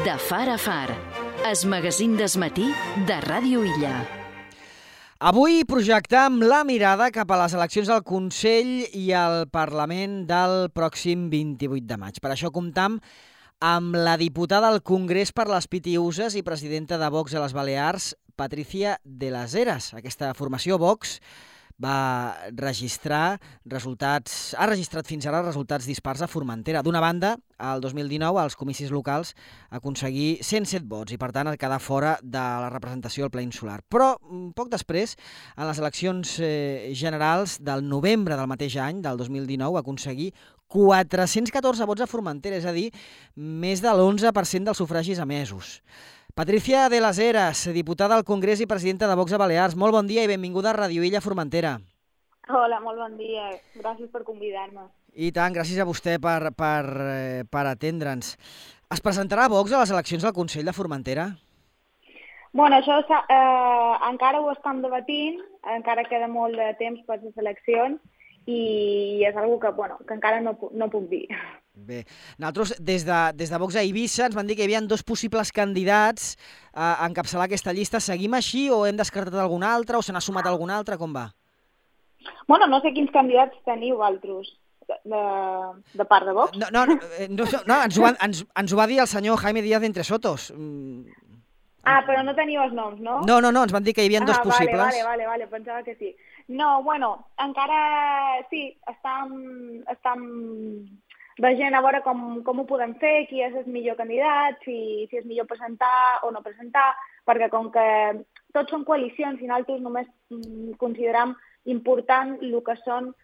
De far a far, es magazín d'esmatí de Ràdio Illa. Avui projectam la mirada cap a les eleccions al Consell i al Parlament del pròxim 28 de maig. Per això comptam amb la diputada al Congrés per les Pitiüses i presidenta de Vox a les Balears, Patricia de las Heras. Aquesta formació Vox ha registrat fins ara resultats dispars a Formentera. D'una banda, el 2019, als comicis locals, aconseguir 107 vots i, per tant, quedar fora de la representació al ple insular. Però, poc després, en les eleccions generals del novembre del mateix any, del 2019, aconseguir 414 vots a Formentera, és a dir, més de l'11% dels sufragis emesos. Patricia de las Heras, diputada al Congrés i presidenta de Vox a Balears. Molt bon dia i benvinguda a Ràdio Illa Formentera. Hola, molt bon dia. Gràcies per convidar-me. I tant, gràcies a vostè per atendre'ns. Es presentarà Vox a les eleccions al Consell de Formentera? Bueno, això encara ho estem debatint, encara queda molt de temps per les eleccions i és una cosa que encara no puc dir. Bé, nosaltres des de Vox a Eivissa ens van dir que hi havia dos possibles candidats a encapçalar aquesta llista. Seguim així o hem descartat algun altre o se n'ha sumat algun altre? Com va? Bueno, no sé quins candidats teniu vosaltres de part de Vox. No, ens ho va dir el senyor Jaime Díaz de Entresotos. Però no teniu els noms, no? No, ens van dir que hi havia dos possibles. Vale, pensava que sí. No, bueno, encara sí, estem veient a veure com ho podem fer, qui és el millor candidat, si és millor presentar o no presentar, perquè com que tots són coalicions i nosaltres només considerem important el que són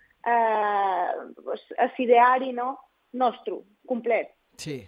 l'ideari nostre, complet. Sí.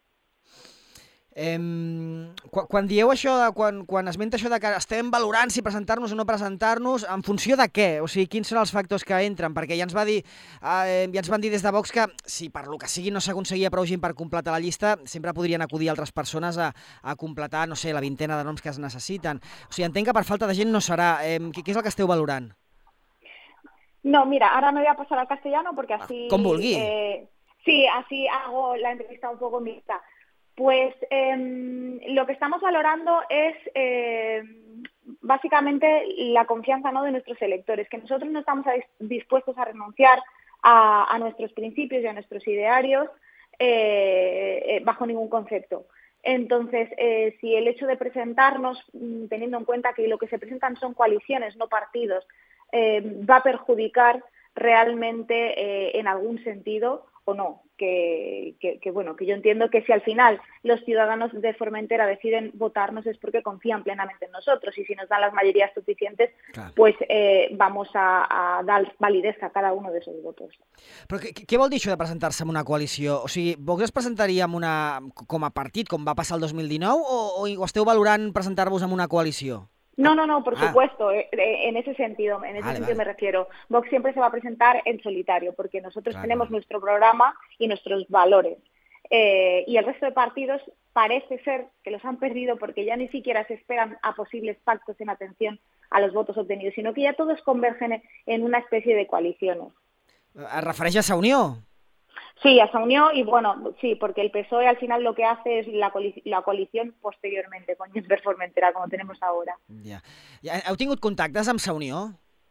Quan dieu això, quan esmenta això de que estem valorant si presentar-nos o no presentar-nos, en funció de què? O sigui, quins són els factors que entren? Perquè ja ens van dir des de Vox que si per lo que sigui no s'aconseguia prou gent per completar la llista, sempre podrien acudir altres persones a completar, no sé, la vintena de noms que es necessiten. O sigui, entenc que per falta de gent no serà. Què és el que esteu valorant? No, mira, ahora me voy a pasar al castellano porque así... Com vulgui. Sí, así hago la entrevista un poco mixta. Pues lo que estamos valorando es básicamente la confianza, ¿no?, de nuestros electores, que nosotros no estamos dispuestos a renunciar a nuestros principios y a nuestros idearios bajo ningún concepto. Entonces, si el hecho de presentarnos, teniendo en cuenta que lo que se presentan son coaliciones, no partidos, va a perjudicar realmente en algún sentido o no, que yo entiendo que si al final los ciudadanos de Formentera deciden votarnos es porque confían plenamente en nosotros y si nos dan las mayorías suficientes, clar, pues vamos a dar validez a cada uno de esos votos. Però què vol dir això de presentar-se en una coalició? O sigui, Vox es presentaria com a partit, com va passar el 2019, o esteu valorant presentar-vos en una coalició? No, por supuesto, en ese sentido me refiero. Vox siempre se va a presentar en solitario, porque nosotros tenemos nuestro programa y nuestros valores. Y el resto de partidos parece ser que los han perdido porque ya ni siquiera se esperan a posibles pactos en atención a los votos obtenidos, sino que ya todos convergen en una especie de coaliciones. ¿Es refereix a Unió? Sí, a Unió y bueno, sí, porque el PSOE al final lo que hace es la coalición posteriormente con Junts per Formentera, como tenemos ahora. Ja. Heu tingut contactes amb Unió?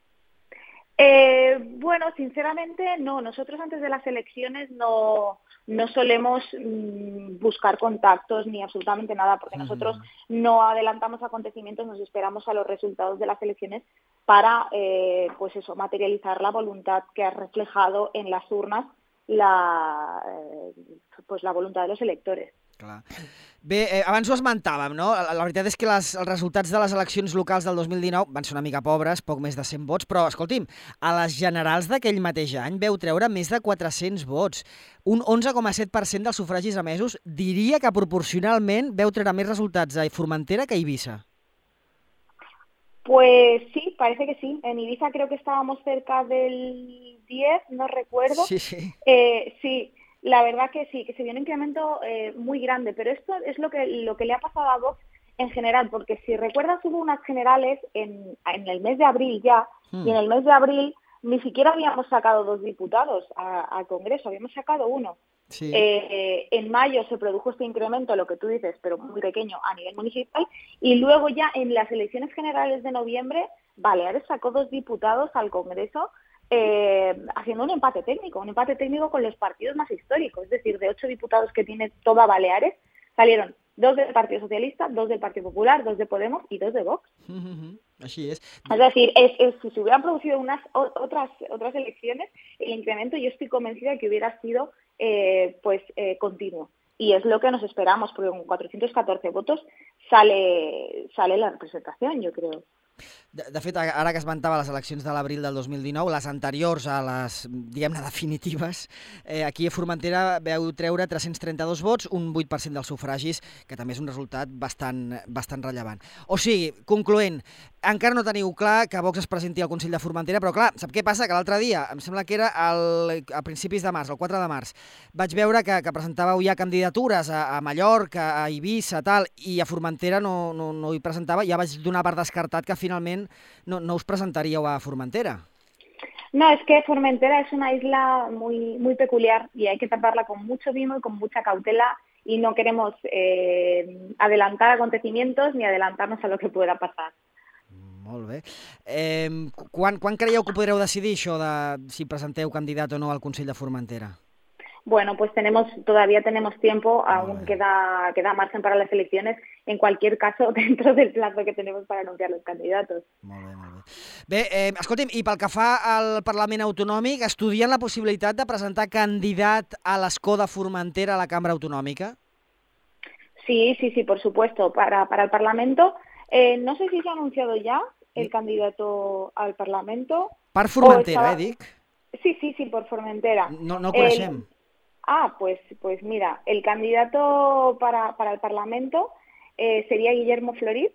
Bueno, sinceramente no. Nosotros antes de las elecciones no solemos buscar contactos ni absolutamente nada, porque nosotros no adelantamos acontecimientos, nos esperamos a los resultados de las elecciones para, materializar la voluntad que ha reflejado en las urnas la voluntat de los electores. Clar. Bé, abans ho esmentàvem, no? La veritat és que els resultats de les eleccions locals del 2019 van ser una mica pobres, poc més de 100 vots, però, escolti'm, a les generals d'aquell mateix any veu treure més de 400 vots. Un 11,7% dels sufragis emesos. Diria que proporcionalment veu treure més resultats a Formentera que a Eivissa. Pues sí, parece que sí. En Ibiza creo que estábamos cerca del 10, no recuerdo. Sí. Sí, la verdad que sí, que se vio un incremento muy grande, pero esto es lo que le ha pasado a Vox en general, porque si recuerdas hubo unas generales en el mes de abril ya, y en el mes de abril ni siquiera habíamos sacado 2 diputados al Congreso, habíamos sacado 1. Sí. En mayo se produjo este incremento, lo que tú dices, pero muy pequeño a nivel municipal, y luego ya en las elecciones generales de noviembre, Baleares sacó 2 diputados al Congreso haciendo un empate técnico con los partidos más históricos, es decir, de 8 diputados que tiene toda Baleares, salieron 2 del Partido Socialista, 2 del Partido Popular, 2 de Podemos y 2 de Vox. Así es. Es decir, si se hubieran producido otras elecciones, el incremento yo estoy convencida de que hubiera sido continuo. Y es lo que nos esperamos, porque con 414 votos sale la representación, yo creo. De fet, ara que esmentava les eleccions de l'abril del 2019, les anteriors a les, diguem-ne, definitives, aquí a Formentera veu treure 332 vots, un 8% dels sufragis, que també és un resultat bastant rellevant. O sigui, concloent, encara no teniu clar que Vox es presenti al Consell de Formentera, però clar, sap què passa? Que l'altre dia, em sembla que era a principis de març, el 4 de març, vaig veure que presentàveu ja candidatures a Mallorca, a Eivissa, tal, i a Formentera no hi presentava, ja vaig donar per descartat que finalment no us presentaríeu a Formentera. No, es que Formentera es una isla muy, muy peculiar y hay que tratarla con mucho mimo y con mucha cautela y no queremos adelantar acontecimientos ni adelantarnos a lo que pueda pasar. Molt bé. Quan creieu que podreu decidir això de si presenteu candidat o no al Consell de Formentera? Bueno, pues todavía tenemos tiempo, aún queda margen para las elecciones, en cualquier caso, dentro del plazo que tenemos para anunciar los candidatos. Molt bé, molt bé. Bé, escolti'm, i pel que fa al Parlament Autonòmic, estudien la possibilitat de presentar candidat a l'Escó de Formentera a la Cambra Autonòmica? Sí, por supuesto, para el Parlamento. No sé si se ha anunciado ya el candidato al Parlamento. Per Formentera, dic. Sí, por Formentera. No el coneixem. Pues mira, el candidato para el Parlamento sería Guillermo Florit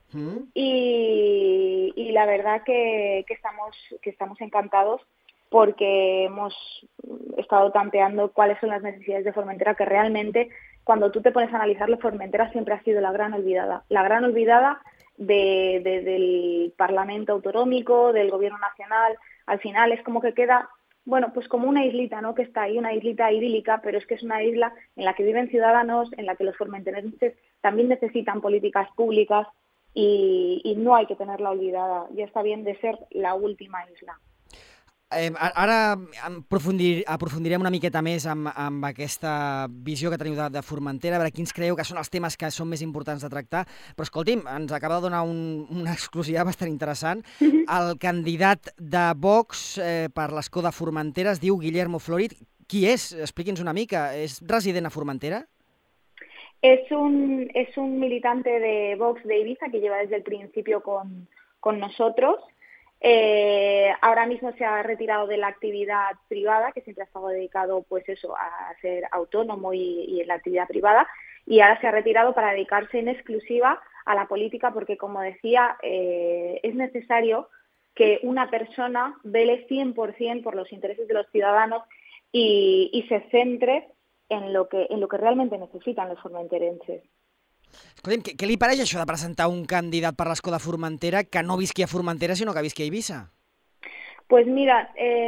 y la verdad que estamos encantados porque hemos estado tanteando cuáles son las necesidades de Formentera, que realmente cuando tú te pones a analizarlo, Formentera siempre ha sido la gran olvidada del Parlamento autonómico, del Gobierno nacional. Al final es como que queda, bueno, pues como una islita, ¿no? Que está ahí, una islita idílica, pero es que es una isla en la que viven ciudadanos, en la que los formenterenses también necesitan políticas públicas y no hay que tenerla olvidada. Ya está bien de ser la última isla. Ara aprofundirem una miqueta més amb aquesta visió que teniu de Formentera, a veure quins creieu que són els temes que són més importants de tractar, però escolti'm, ens acaba de donar una exclusiva bastant interessant. El candidat de Vox per l'Escó de Formentera es diu Guillermo Florit. Qui és? Expliqui'ns una mica. És resident a Formentera? Es un militante de Vox de Ibiza que lleva desde el principio con nosotros. Ahora mismo se ha retirado de la actividad privada, que siempre ha estado dedicado pues eso, a ser autónomo y en la actividad privada, y ahora se ha retirado para dedicarse en exclusiva a la política, porque como decía, es necesario que una persona vele 100% por los intereses de los ciudadanos y se centre en lo que realmente necesitan los formenterenses. Escolta'm, què li pareix això de presentar un candidat per l'Escó de Formentera que no visqui a Formentera, sinó que visqui a Eivissa? Pues mira,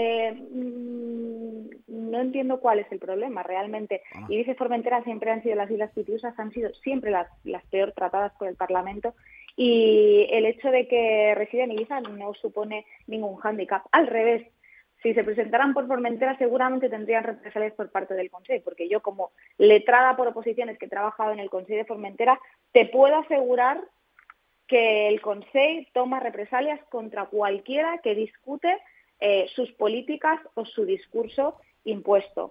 no entiendo cuál es el problema realmente. Ibiza y Formentera siempre han sido las islas pitiusas, han sido siempre las peor tratadas por el Parlamento, y el hecho de que resida en Ibiza no supone ningún hándicap. Al revés, si se presentaran por Formentera seguramente tendrían represalias por parte del Consell, porque yo como letrada por oposiciones que he trabajado en el Consell de Formentera, te puedo asegurar que el Consell toma represalias contra cualquiera que discute sus políticas o su discurso impuesto.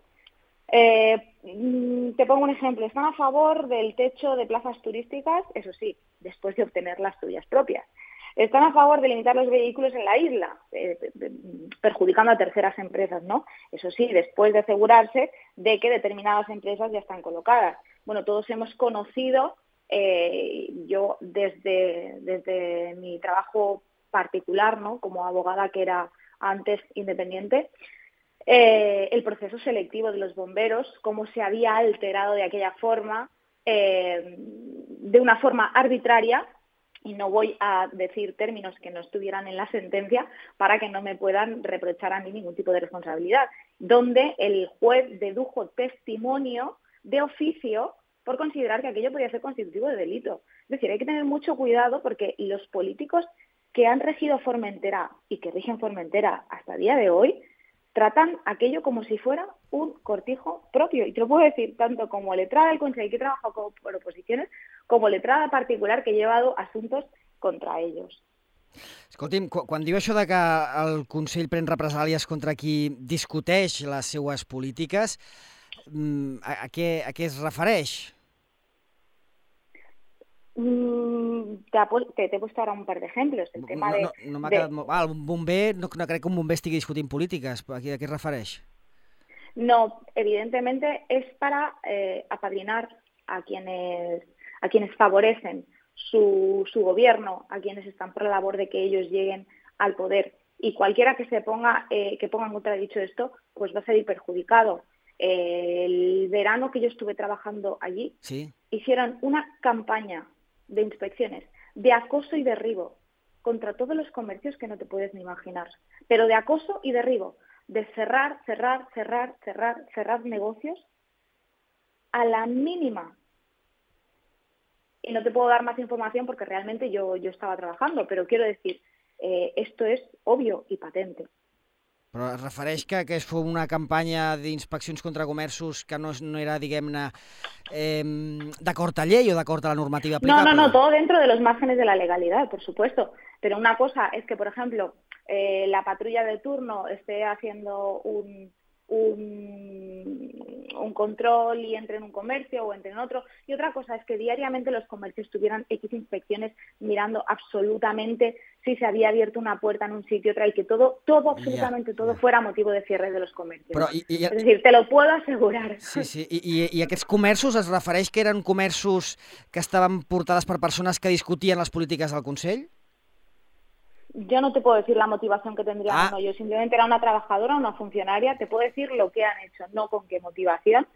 Te pongo un ejemplo. Están a favor del techo de plazas turísticas, eso sí, después de obtener las tuyas propias. Están a favor de limitar los vehículos en la isla, perjudicando a terceras empresas, ¿no? Eso sí, después de asegurarse de que determinadas empresas ya están colocadas. Bueno, todos hemos conocido, yo desde mi trabajo particular, ¿no? Como abogada que era antes independiente, el proceso selectivo de los bomberos, cómo se había alterado de aquella forma, de una forma arbitraria, y no voy a decir términos que no estuvieran en la sentencia para que no me puedan reprochar a mí ningún tipo de responsabilidad, donde el juez dedujo testimonio de oficio por considerar que aquello podía ser constitutivo de delito. Es decir, hay que tener mucho cuidado porque los políticos que han regido Formentera y que rigen Formentera hasta el día de hoy tratan aquello como si fuera un cortijo propio. Y te lo puedo decir tanto como letrada del Consell, que he trabajado por oposiciones, como letrada particular que he llevado asuntos contra ellos. Escolti'm, quan diu això de que el Consell pren represàlies contra qui discuteix les seues polítiques, a què es refereix? Te he puesto ahora un par de ejemplos. El tema no m'ha quedat molt... el bomber, no crec que un bomber estigui discutint polítiques. A què es refereix? No, evidentemente es para apadrinar a quienes favorecen su gobierno, a quienes están por la labor de que ellos lleguen al poder. Y cualquiera que ponga en contradicho esto, pues va a salir perjudicado. El verano que yo estuve trabajando allí, ¿sí?, hicieron una campaña de inspecciones, de acoso y derribo contra todos los comercios que no te puedes ni imaginar, pero de acoso y derribo, de cerrar negocios a la mínima. Y no te puedo dar más información porque realmente yo estaba trabajando, pero quiero decir, esto es obvio y patente. Però es refereix que es fou una campanya d'inspeccions contra comerços que no era, diguem-ne, d'acord a llei o d'acord a la normativa aplicable? No, todo dentro de los márgenes de la legalidad, por supuesto. Pero una cosa es que, por ejemplo, la patrulla de turno esté haciendo un control y entre en un comercio o entre en otro, y otra cosa es que diariamente los comercios tuvieran X inspecciones mirando absolutamente si se había abierto una puerta en un sitio otra y que todo absolutamente todo fuera motivo de cierre de los comercios. Però, es decir, te lo puedo asegurar. Sí. I aquests comerços es refereix que eren comerços que estaven portades per persones que discutien les polítiques del Consell? Yo no te puedo decir la motivación que tendría uno. Yo simplemente era una trabajadora, una funcionaria. Te puedo decir lo que han hecho, no con qué motivación.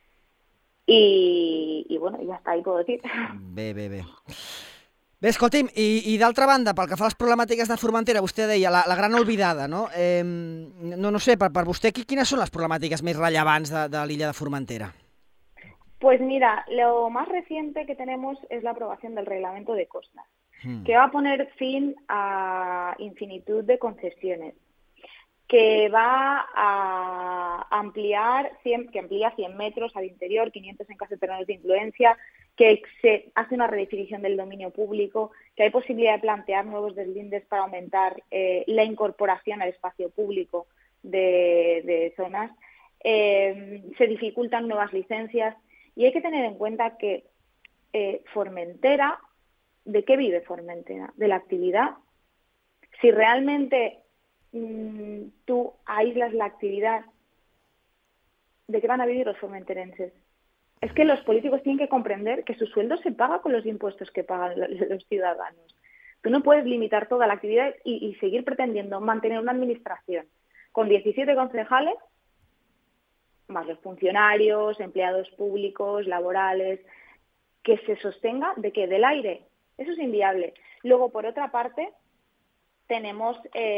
Y bueno, ya está, ahí puedo decir. Bé. Bé, escolti'm, i d'altra banda, pel que fa a les problemàtiques de Formentera, vostè deia, la gran olvidada, no? No sé, per vostè, quines són les problemàtiques més rellevants de l'illa de Formentera? Pues mira, lo más reciente que tenemos es la aprobación del reglamento de costas, que va a poner fin a infinitud de concesiones, que va a amplía 100 metros al interior, 500 en caso de terrenos de influencia, que se hace una redefinición del dominio público, que hay posibilidad de plantear nuevos deslindes para aumentar la incorporación al espacio público de zonas, se dificultan nuevas licencias y hay que tener en cuenta que Formentera, ¿de qué vive Formentera? De la actividad. Si realmente tú aíslas la actividad, ¿de qué van a vivir los formenterenses? Es que los políticos tienen que comprender que su sueldo se paga con los impuestos que pagan los ciudadanos. Tú no puedes limitar toda la actividad y seguir pretendiendo mantener una administración con 17 concejales, más los funcionarios, empleados públicos, laborales, que se sostenga ¿de qué? Del aire. Eso es inviable. Luego, por otra parte, tenemos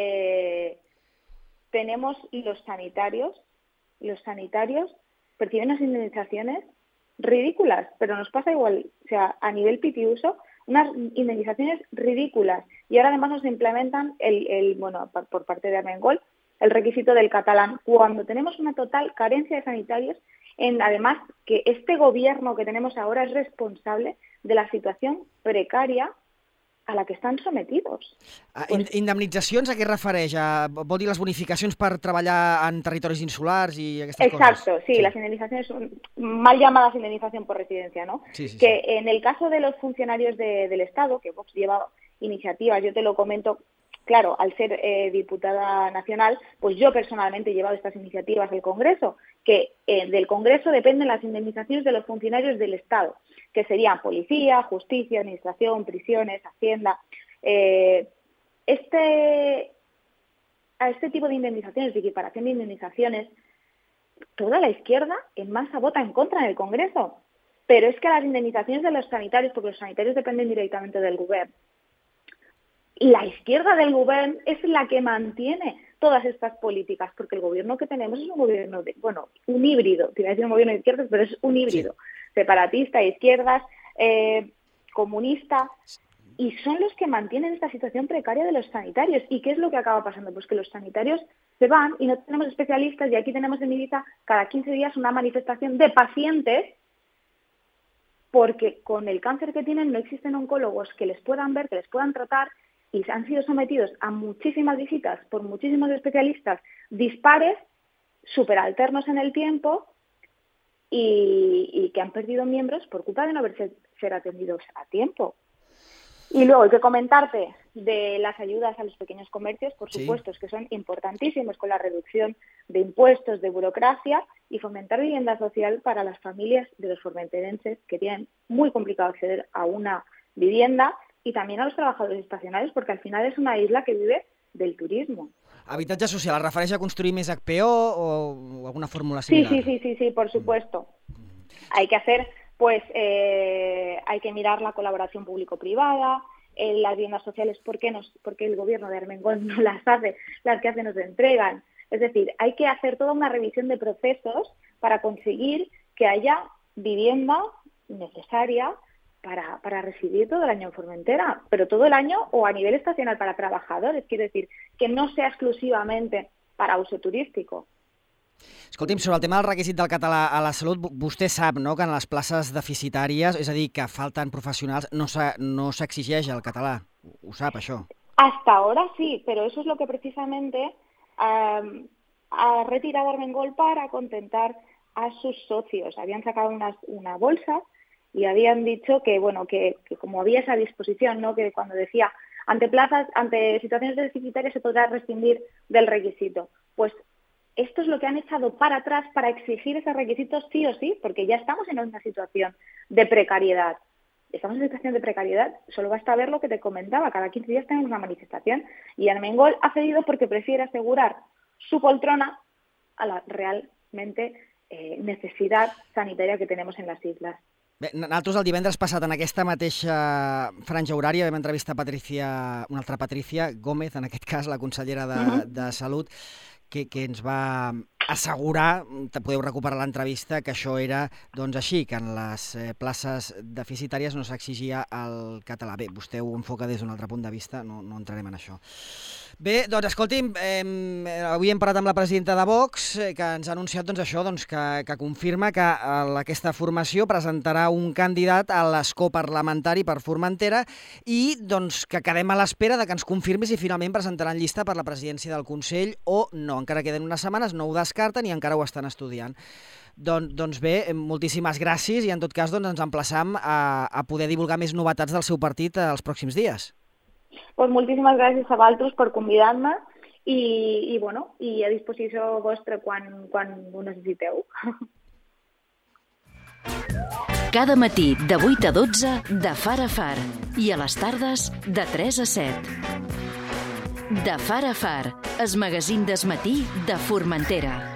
los sanitarios. Los sanitarios perciben unas indemnizaciones ridículas, pero nos pasa igual. O sea, a nivel pitiuso, unas indemnizaciones ridículas. Y ahora además nos implementan por parte de Armengol, el requisito del catalán, cuando tenemos una total carencia de sanitarios, además que este gobierno que tenemos ahora es responsable de la situación precaria a la que estan sometidos. Indemnitzacions a què es refereix? Vol dir les bonificacions per treballar en territoris insulars i aquestes coses? Exacto, sí, las indemnizaciones, mal llamadas indemnización por residencia, ¿no? Sí. Que en el caso de los funcionarios del Estado, que Vox lleva iniciativas, yo te lo comento, claro, al ser diputada nacional, pues yo personalmente he llevado estas iniciativas al Congreso, que del Congreso dependen las indemnizaciones de los funcionarios del Estado, que serían policía, justicia, administración, prisiones, hacienda. A este tipo de indemnizaciones, de equiparación de indemnizaciones, toda la izquierda en masa vota en contra en el Congreso. Pero es que las indemnizaciones de los sanitarios, porque los sanitarios dependen directamente del gobierno, la izquierda del gobierno es la que mantiene todas estas políticas, porque el gobierno que tenemos es un gobierno, un híbrido, te iba a decir un gobierno de izquierdas, pero es un híbrido, separatista, izquierdas, comunista, y son los que mantienen esta situación precaria de los sanitarios. ¿Y qué es lo que acaba pasando? Pues que los sanitarios se van y no tenemos especialistas, y aquí tenemos en Ibiza cada 15 días una manifestación de pacientes, porque con el cáncer que tienen no existen oncólogos que les puedan ver, que les puedan tratar, y han sido sometidos a muchísimas visitas por muchísimos especialistas dispares, superalternos en el tiempo, y que han perdido miembros por culpa de no ser atendidos a tiempo. Y luego hay que comentarte de las ayudas a los pequeños comercios, por supuesto, que son importantísimos con la reducción de impuestos, de burocracia, y fomentar vivienda social para las familias de los formenterenses que tienen muy complicado acceder a una vivienda, y también a los trabajadores estacionales, porque al final es una isla que vive del turismo. Habitatge social, ¿es refereix a construir més HPO o alguna fórmula similar? Sí, por supuesto. Hay que hacer, hay que mirar la colaboración público-privada, las viviendas sociales, ¿por qué el gobierno de Armengol no las hace? Las que hace nos entregan. Es decir, hay que hacer toda una revisión de procesos para conseguir que haya vivienda necesaria para residir todo el año en Formentera, pero todo el año o a nivel estacional para trabajadores, quiero decir, que no sea exclusivamente para uso turístico. Escolti'm, sobre el tema del requisit del català a la salut, vostè sap, no?, que en les places deficitàries, és a dir, que falten professionals, no s'exigeix el català. Ho sap, això? Hasta ahora sí, pero eso es lo que precisamente ha retirado Armengol para contentar a sus socios. Habían sacado una bolsa y habían dicho que como había esa disposición, ¿no?, que cuando decía ante situaciones deficitarias se podrá rescindir del requisito. Pues esto es lo que han echado para atrás para exigir ese requisito sí o sí, porque ya estamos en una situación de precariedad. Estamos en una situación de precariedad, solo basta ver lo que te comentaba, cada 15 días tenemos una manifestación, y Armengol ha cedido porque prefiere asegurar su poltrona a la realmente necesidad sanitaria que tenemos en las islas. Bé, nosaltres el divendres passat en aquesta mateixa franja horària vam entrevistar una altra Patricia Gómez, en aquest cas la consellera de Salut, que ens va assegurar, podeu recuperar l'entrevista, que això era doncs així, que en les places deficitàries no s'exigia el català. Bé, vostè ho enfoca des d'un altre punt de vista, no entrarem en això. Bé, doncs escolti'm, avui hem parlat amb la presidenta de Vox, que ens ha anunciat que confirma que aquesta formació presentarà un candidat a l'escó parlamentari per Formentera i que quedem a l'espera que ens confirmi si finalment presentaran llista per la presidència del Consell o no. Encara queden unes setmanes, no ho descarten i encara ho estan estudiant. Doncs bé, moltíssimes gràcies i en tot cas ens emplaçam a poder divulgar més novetats del seu partit els pròxims dies. Pues moltíssimes gràcies a vosaltres per convidar-me i a disposició vostra quan ho necessiteu. Cada matí de 8 a 12 de Far a Far i a les tardes de 3 a 7. De Far a Far, el magazín del matí de Formentera.